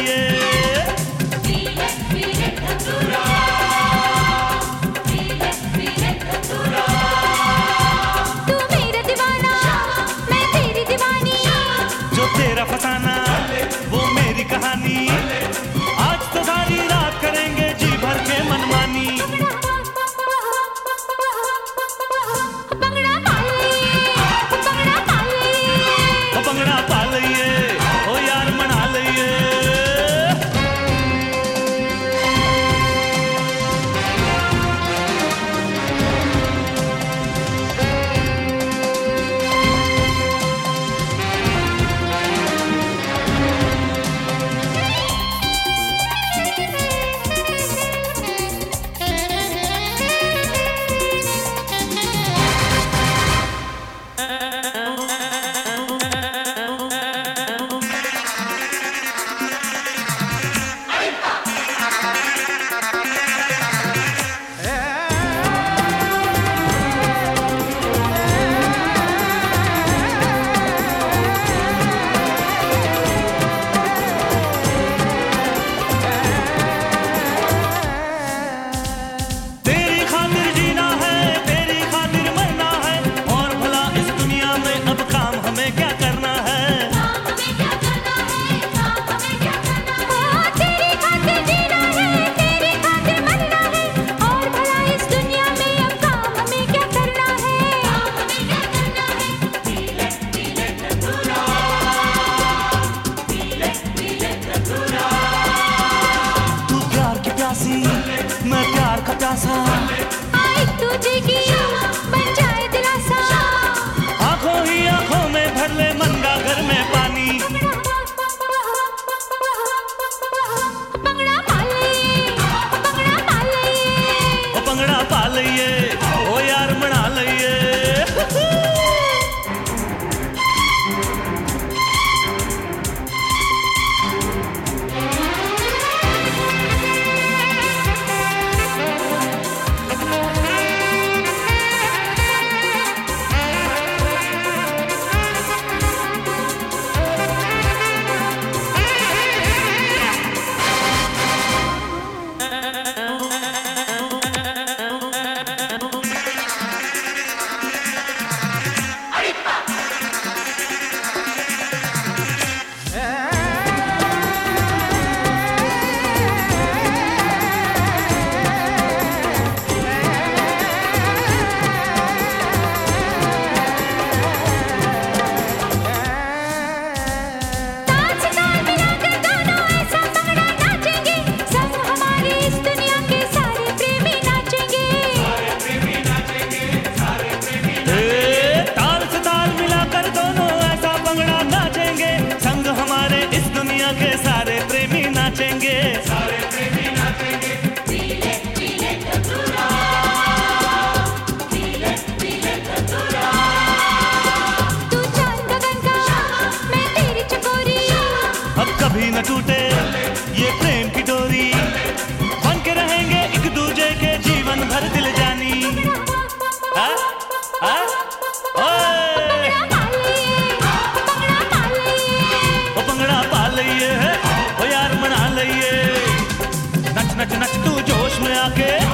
लइए। तू मेरा दीवाना, मैं तेरी दीवानी, जो तेरा फसाना वो मेरी कहानी। आज तो सारी रात करेंगे जी भर के मनमानी। भंगड़ा पा लइए, ओ यार मना लइए। मैं प्यार का प्यासा, आज तुझे की बन जाए दिलासा। आंखों ही आंखों में भर ले मंगा घर में पानी। भंगड़ा पा लइए, भंगड़ा पा लइए, ओ भंगड़ा पा लइए, ओ यार मना लइए। के सारे प्रेमी नाचेंगे, सारे प्रेमी नाचेंगे। पीले पीले धतूरा, पीले पीले धतूरा। तू चांद गगन का, मैं तेरी चकोरी। अब कभी न टूटे ये प्रेम की डोरी, बन के रहेंगे एक दूजे के जीवन भर दिल जानी। भंगड़ा पा लइए, ओ यार मना लइए। नच नच नच तू जोश में आके।